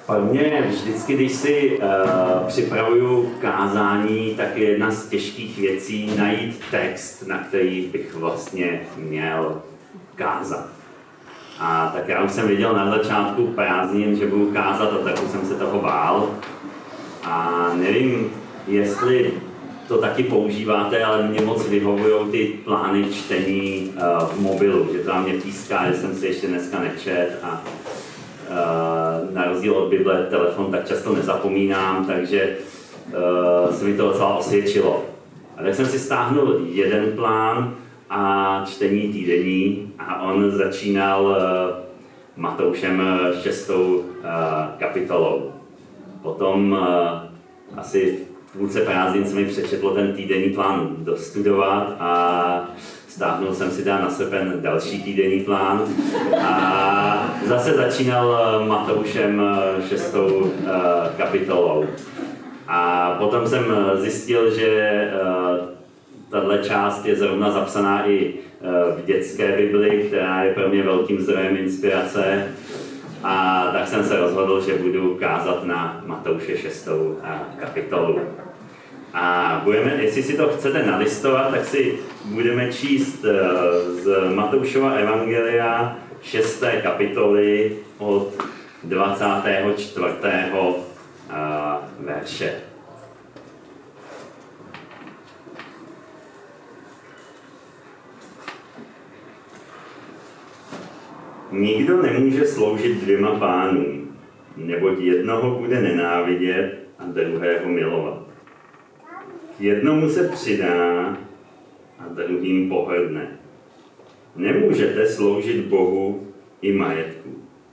Pro mě vždycky, když si připravuju kázání, tak je jedna z těžkých věcí najít text, na který bych vlastně měl kázat. A tak já už jsem věděl na začátku prázdnin, že budu kázat, a tak už jsem se toho bál. A nevím, jestli to taky používáte, ale mě moc vyhovují ty plány čtení v mobilu, že to na mě píská, že jsem si ještě dneska nečet a na rozdíl od Bible telefon tak často nezapomínám, takže se mi to docela osvědčilo. A tak jsem si stáhnul jeden plán a čtení týdenní a on začínal Matoušem 6. kapitolou. Potom asi v půlce prázdnin se mi přečetlo ten týdenní plán dostudovat a stáhnul jsem si na srpen další týdenní plán a zase začínal Matoušem 6. kapitolou. A potom jsem zjistil, že tahle část je zrovna zapsaná i v dětské Bibli, která je pro mě velkým zdrojem inspirace. A tak jsem se rozhodl, že budu kázat na Matouše 6. kapitolu. A jestli si to chcete nalistovat, tak si budeme číst z Matoušova evangelia 6. kapitoly od 24. verše. Nikdo nemůže sloužit dvěma pánům, neboť jednoho bude nenávidět a druhého milovat. K jednomu se přidá a druhým pohrdne. Nemůžete sloužit Bohu i majetku.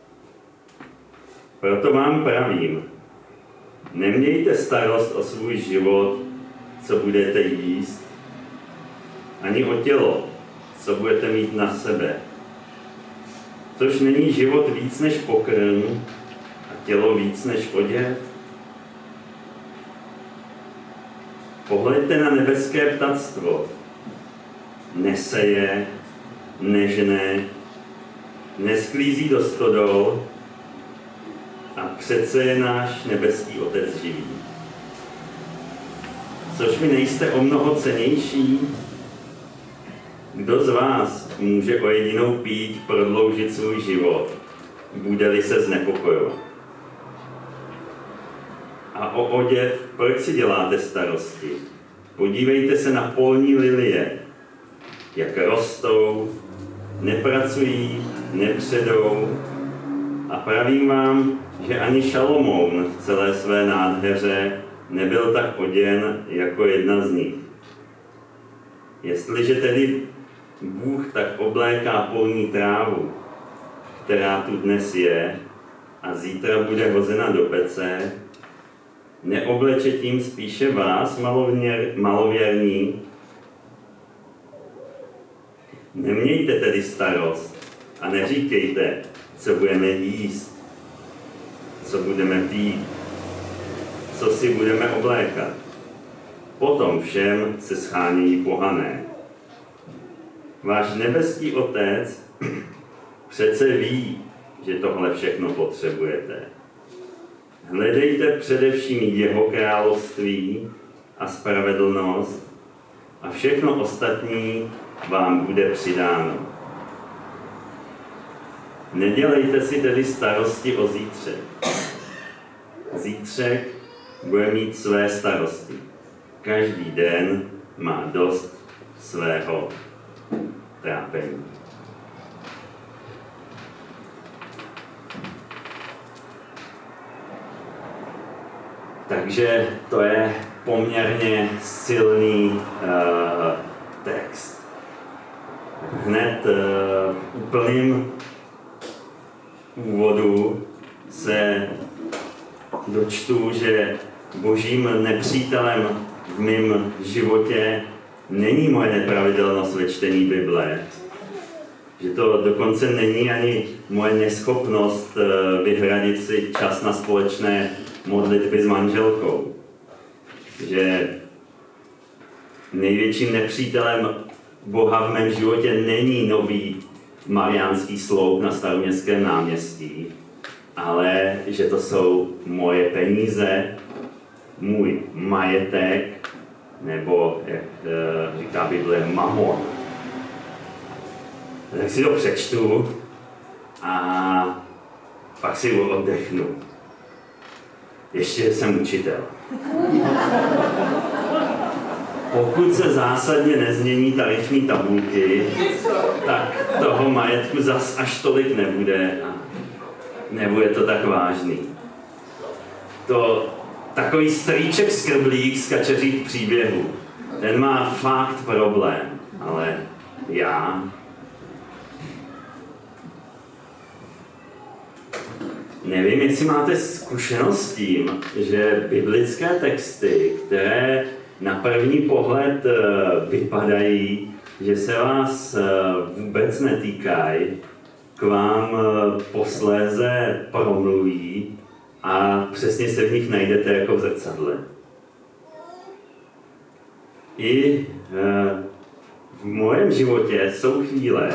Proto vám pravím, nemějte starost o svůj život, co budete jíst, ani o tělo, co budete mít na sebe. Což není život víc než pokrm a tělo víc než oděv? Pohleďte na nebeské ptactvo. Neseje, nežne, nesklízí do stodol a přece je náš nebeský Otec živý. Což mi nejste o mnoho cennější? Kdo z vás může o jedinou píď prodloužit svůj život, bude-li se znepokojovat? A o oděv, proč si děláte starosti? Podívejte se na polní lilie, jak rostou, nepracují, nepředou. A pravím vám, že ani Šalomoun v celé své nádheře nebyl tak oděn jako jedna z nich. Jestliže tedy Bůh tak obléká polní trávu, která tu dnes je a zítra bude hozena do pece, neobleče tím spíše vás, malověrní? Nemějte tedy starost a neříkejte, co budeme jíst, co budeme pít, co si budeme oblékat. Potom všem se shánějí pohané. Váš nebeský Otec přece ví, že tohle všechno potřebujete. Hledejte především jeho království a spravedlnost a všechno ostatní vám bude přidáno. Nedělejte si tedy starosti o zítřek. Zítřek bude mít své starosti. Každý den má dost svého trápení. Takže to je poměrně silný text. Hned v úplném úvodu se dočtu, že božím nepřítelem v mém životě není moje nepravidelnost ve čtení Bible. Že to dokonce není ani moje neschopnost vyhradit si čas na společné modlitby s manželkou. Že největším nepřítelem Boha v mém životě není nový mariánský sloup na Staroměstském náměstí, ale že to jsou moje peníze, můj majetek, nebo, jak říká Bible, mamon. Tak si to přečtu a pak si oddechnu. Ještě jsem učitel. Pokud se zásadně nezmění tarifní tabulky, tak toho majetku zas až tolik nebude a nebude to tak vážný. To takový strýček skrblík z Kačeřích příběhů. Ten má fakt problém, ale já... Nevím, jestli máte zkušenost s tím, že biblické texty, které na první pohled vypadají, že se vás vůbec netýkají, k vám posléze promluví a přesně se v nich najdete jako v zrcadle. I v mém životě jsou chvíle,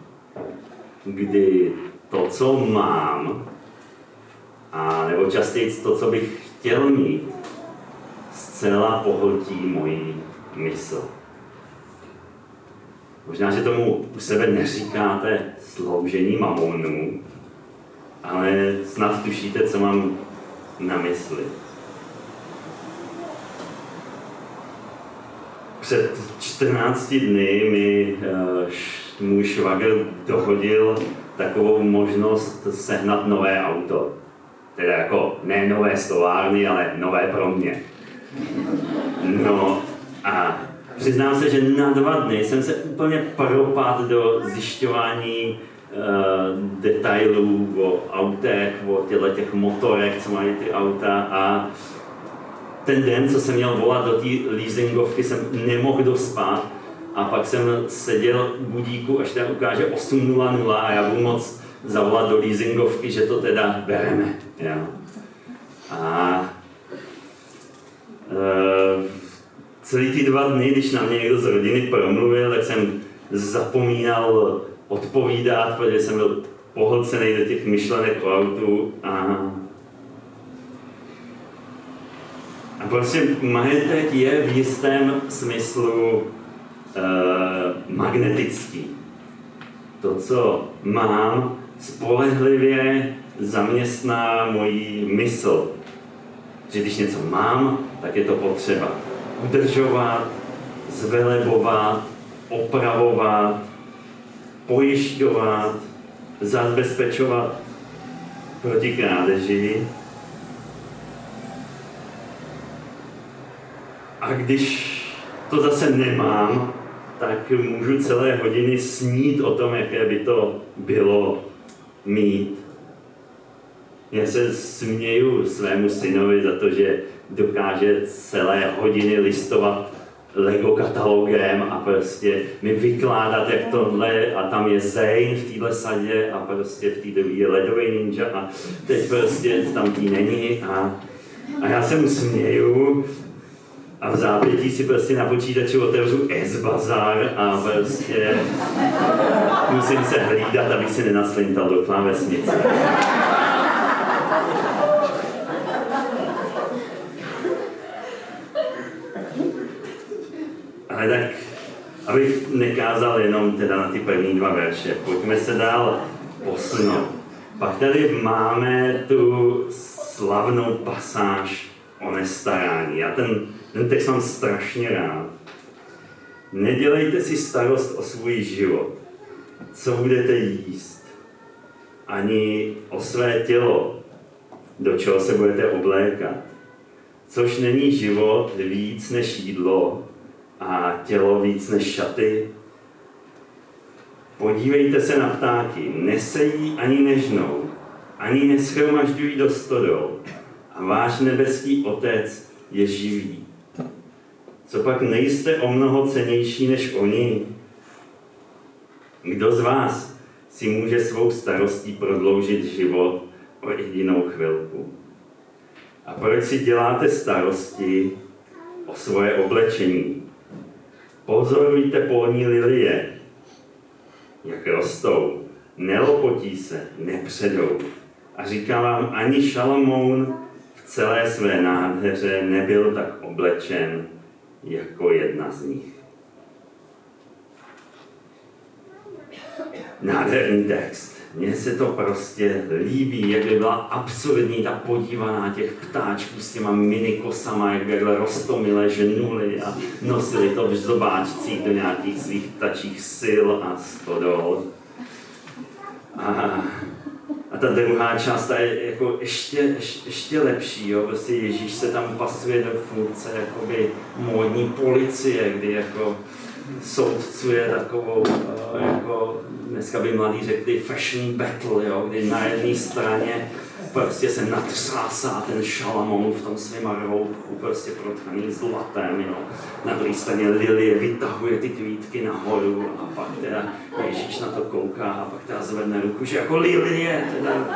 kdy to, co mám, a nebo častěji to, co bych chtěl mít, zcela pohltí moji mysl. Možná, že tomu u sebe neříkáte sloužení mamonu, ale snad tušíte, co mám na mysli. Před 14 dny mi můj švagr dohodil takovou možnost sehnat nové auto. Teda jako ne nové z továrny, ale nové pro mě. No a přiznám se, že na 2 dny jsem se úplně propadl do zjišťování detailů o autech, o těch motorech, co mají ty auta, a ten den, co jsem měl volat do té leasingovky, jsem nemohl dospat a pak jsem seděl u budíku, až tam ukáže 8:00 a já budu moc zavolat do leasingovky, že to teda bereme. Jo. A celý ty 2 dny, když na mě někdo z rodiny promluvil, tak jsem zapomínal odpovídat, protože jsem byl pohlcený do těch myšlenek o autu a prostě majetek je v jistém smyslu magnetický. To, co mám, spolehlivě zaměstná moji mysl. Že když něco mám, tak je to potřeba udržovat, zvelebovat, opravovat, pojišťovat, zabezpečovat proti krádeži. A když to zase nemám, tak můžu celé hodiny snít o tom, jaké by to bylo mít. Já se směju svému synovi za to, že dokáže celé hodiny listovat Lego katalogem a prostě mi vykládat, jak tohle, a tam je Zane v téhle sadě a prostě v té druhé je ledový ninja a teď prostě tam tý není a já se mu směju a v zápětí si prostě na počítači otevřu S-Bazar a prostě musím se hlídat, abych si nenaslintal do klávesnice. Ale tak, abych nekázal jenom teda na ty první 2 verše, pojďme se dál posunout. Pak tady máme tu slavnou pasáž o nestarání. Já ten text mám strašně rád. Nedělejte si starost o svůj život, co budete jíst, ani o své tělo, do čeho se budete oblékat. Což není život víc než jídlo a tělo víc než šaty. Podívejte se na ptáky, nesejí ani nežnou, ani neschromažďují do stodol, a váš nebeský Otec je živý. Co pak nejste o mnoho cennější než oni? Kdo z vás si může svou starostí prodloužit život o jedinou chvilku? A proč si děláte starosti o svoje oblečení? Pozorujte polní lilie, jak rostou, nelopotí se, nepředou. A říkám vám, ani Šalamoun v celé své nádheře nebyl tak oblečen jako jedna z nich. Nádherný text. Mně se to prostě líbí, jak by byla absurdní ta podívaná těch ptáčků s těma minikosama, jak by roztomile ženuli a nosili to v zobáčcích do nějakých svých ptačích sil a stodol. A ta druhá část je jako ještě lepší, jo? Prostě Ježíš se tam pasuje do funkce jakoby módní policie, kdy jako soudcuje takovou, jako dneska by mladí řekli fashion battle, jo? Kdy na jedné straně prostě se natřásá ten Šalamoun v tom svém rouchu, prostě protkaný zlatem, jo? Na druhé straně Lilie vytahuje ty kvítky nahoru a pak teda Ježíš na to kouká a pak teda zvedne ruku, že jako Lilie, teda.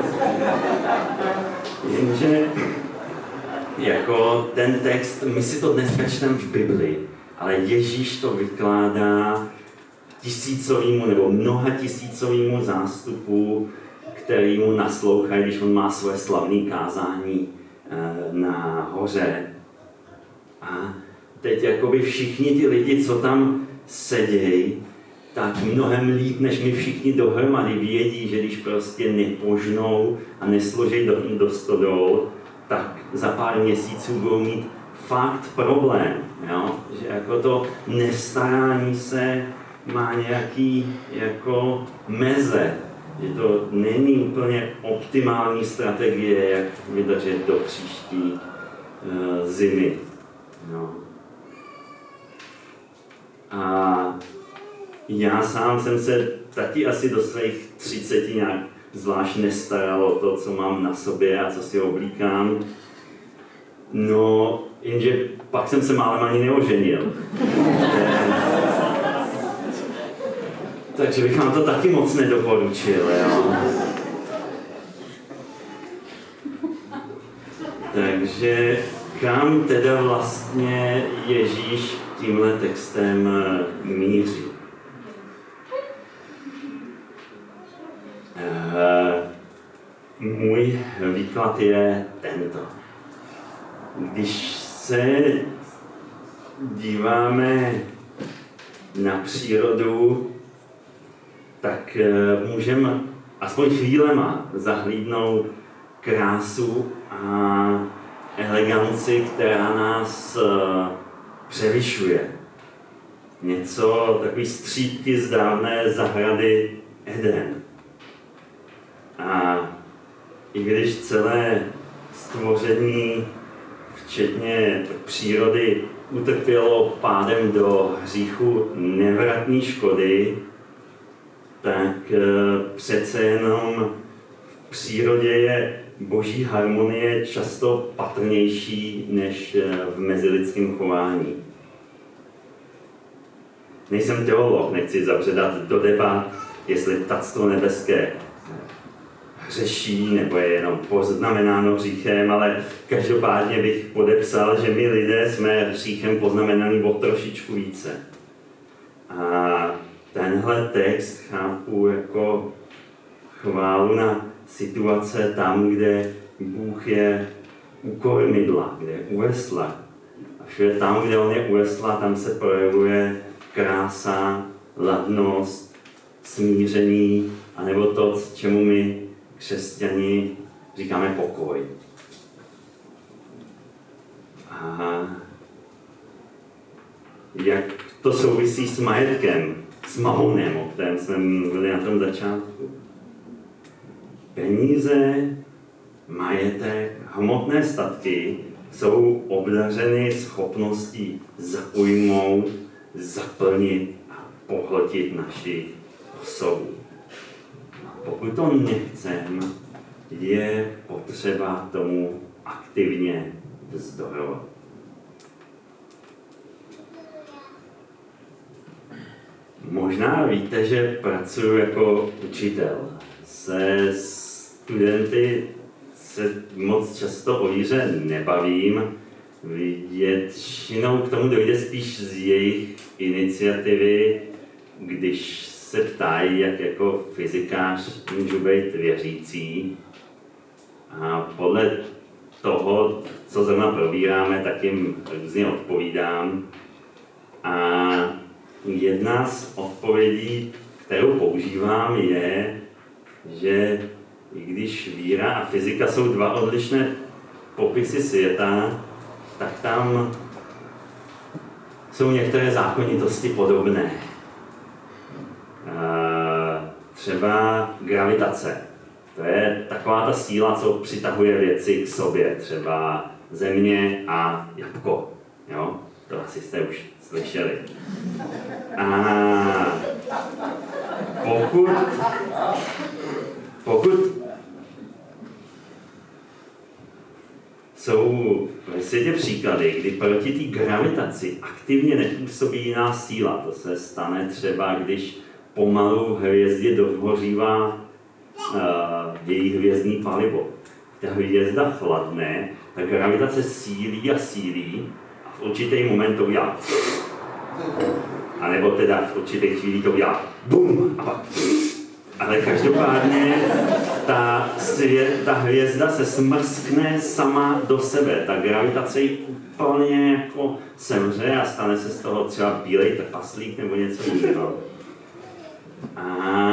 Jenže jako ten text, my si to dneska čteme v Biblii, ale Ježíš to vykládá tisícovýmu nebo mnoha tisícovýmu zástupu, který mu naslouchají, když on má svoje slavné kázání na hoře. A teď jakoby všichni ty lidi, co tam sedějí, tak mnohem líp, než my všichni dohromady vědí, že když prostě nepožnou a nesloží do stodol, tak za pár měsíců budou mít fakt problém, jo? Že jako to nestarání se má nějaký jako meze, že to není úplně optimální strategie, jak vydržet do příští zimy. No. A já sám jsem se taky asi do svých 30 nějak zvlášť nestaral o to, co mám na sobě a co si oblíkám. No, jenže pak jsem se málem ani neoženil. Takže bych vám to taky moc nedoporučil, jo. Takže kam teda vlastně Ježíš tímhle textem míří? Můj výklad je tento. Když se díváme na přírodu, tak můžeme aspoň chvílema zahlídnout krásu a eleganci, která nás převyšuje. Něco, takový střípky z dávné zahrady Eden. A i když celé stvoření, včetně přírody, utrpělo pádem do hříchu nevratní škody, tak přece jenom v přírodě je boží harmonie často patrnější než v mezilidském chování. Nejsem teolog, nechci zabředat do debat, jestli ptactvo nebeské hřeší nebo je jenom poznamenáno hříchem, ale každopádně bych podepsal, že my lidé jsme hříchem poznamenaný o trošičku více. A tenhle text chápu jako chválu na situace tam, kde Bůh je u kormidla, kde je u vesla. A všude tam, kde on je u vesla, tam se projevuje krása, ladnost, smíření, anebo to, čemu my křesťani říkáme pokoj. A jak to souvisí s majetkem, s mamonem, o kterém jsme mluvili na tom začátku. Peníze, majetek, hmotné statky jsou obdařeny schopností zaujmout, zaplnit a pohltit naši osobu. Pokud to nechcem, je potřeba tomu aktivně vzdorovat. Možná víte, že pracuji jako učitel. Se studenty se moc často o víře nebavím. Většinou k tomu dojde spíš z jejich iniciativy, když se ptají, jak jako fyzikář můžu být věřící. A podle toho, co zrovna probíráme, tak jim různě odpovídám. A jedna z odpovědí, kterou používám, je, že i když víra a fyzika jsou dva odlišné popisy světa, tak tam jsou některé zákonitosti podobné. Třeba gravitace. To je taková ta síla, co přitahuje věci k sobě. Třeba země a jabko. Jo? To asi jste už slyšeli. A pokud jsou ve světě příklady, kdy proti té gravitaci aktivně nepůsobí jiná síla. To se stane třeba, když pomalu hvězdě dohořívá její hvězdní palivo. Ta hvězda chladne, ta gravitace sílí a sílí a v určitý moment to udělá. A nebo teda v určitý chvíli to udělá bum a pak. Ale každopádně ta hvězda se smrskne sama do sebe. Ta gravitace ji úplně jako semře a stane se z toho třeba bílej trpaslík nebo něco jiného. A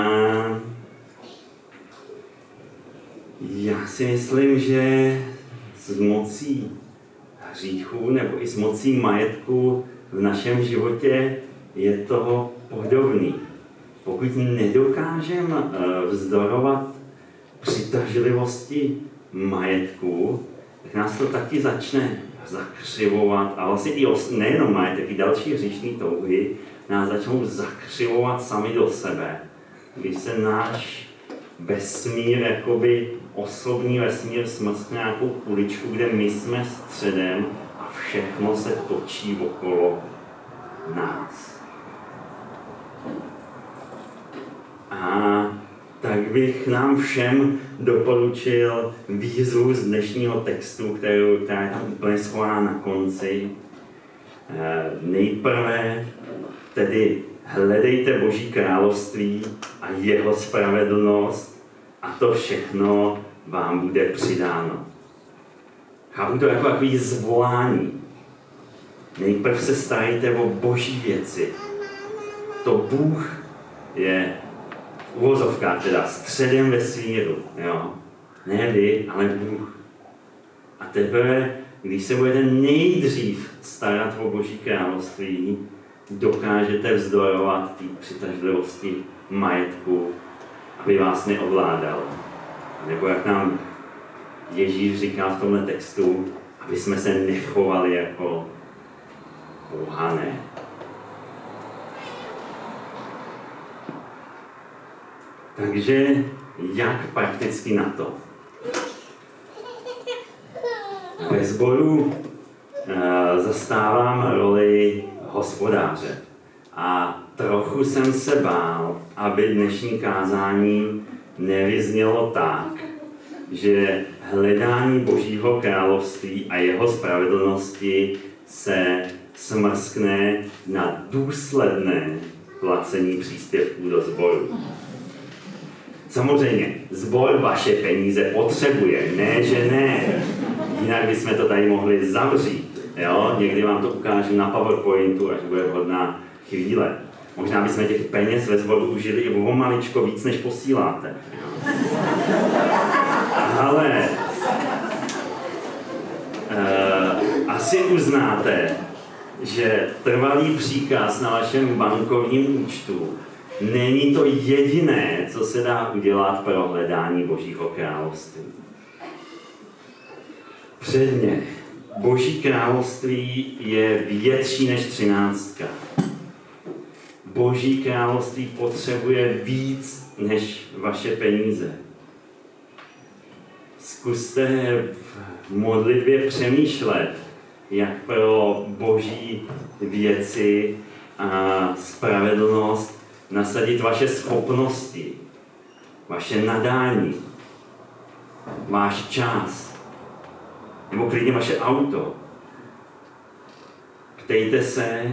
já si myslím, že s mocí hříchů nebo i s mocí majetku v našem životě je to podobný. Pokud nedokážeme vzdorovat přitažlivosti majetku, tak nás to taky začne zakřivovat. A vlastně i nejenom majetek, i další hříšní touhy nás začnou zakřivovat sami do sebe. Když se náš vesmír, jakoby osobní vesmír, smrskne nějakou kuličku, kde my jsme středem a všechno se točí okolo nás. A tak bych nám všem doporučil výzvu z dnešního textu, která je tam úplně schovaná na konci. Nejprve tedy hledejte Boží království a jeho spravedlnost a to všechno vám bude přidáno. Chápu to jako takový zvolání. Nejprve se starejte o Boží věci. To Bůh je v uvozovkách teda středem vesmíru, jo. Ne vy, ale Bůh. A teprve, když se budete nejdřív starat o Boží království, dokážete vzdorovat té přitažlivosti majetku, aby vás neovládal. Nebo jak nám Ježíš říká v tomhle textu, aby jsme se nechovali jako pohané. Takže jak prakticky na to? Ve sboru zastávám roli hospodáře a trochu jsem se bál, aby dnešní kázání nevyznělo tak, že hledání Božího království a jeho spravedlnosti se smrskne na důsledné placení příspěvků do sboru. Samozřejmě, sbor vaše peníze potřebuje, ne, že ne. Jinak bychom to tady mohli zavřít. Jo? Někdy vám to ukážu na PowerPointu, až bude vhodná chvíle. Možná bychom těch peněz ve sboru užili i o maličko víc, než posíláte. Jo? Ale asi uznáte, že trvalý příkaz na vašem bankovním účtu není to jediné, co se dá udělat pro hledání Božího království. Předně, Boží království je větší než 13. Boží království potřebuje víc než vaše peníze. Zkuste v modlitbě přemýšlet, jak pro Boží věci a spravedlnost nasadit vaše schopnosti, vaše nadání, váš čas, nebo klidně vaše auto. Ptejte se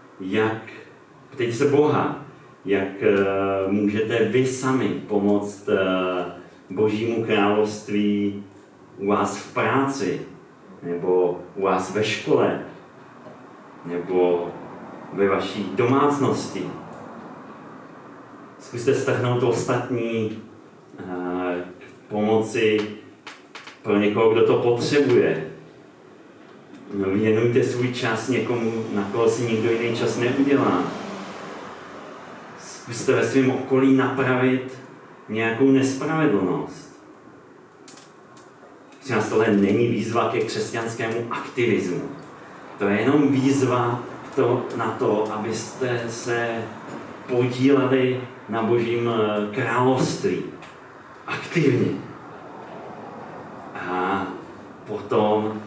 Boha, jak můžete vy sami pomoct Božímu království u vás v práci, nebo u vás ve škole, nebo ve vaší domácnosti. Zkuste strhnout ostatní k pomoci pro někoho, kdo to potřebuje. Věnujte svůj čas někomu, na koho si nikdo jiný čas neudělá. Zkuste ve svém okolí napravit nějakou nespravedlnost. Při tohle není výzva ke křesťanskému aktivismu. To je jenom výzva na to, abyste se podíleli na Božím království. Aktivně. A potom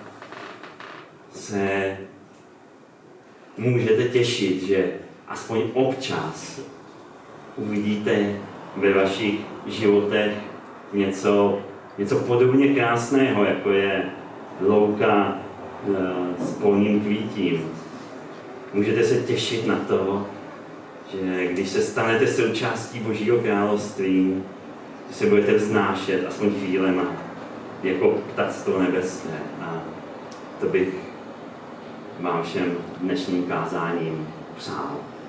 se můžete těšit, že aspoň občas uvidíte ve vašich životech něco podobně krásného, jako je louka s polním kvítím. Můžete se těšit na to, že když se stanete součástí Božího království, že se budete vznášet aspoň chvílema jako ptactvo nebeské. A to bych vám všem dnešním kázáním přál.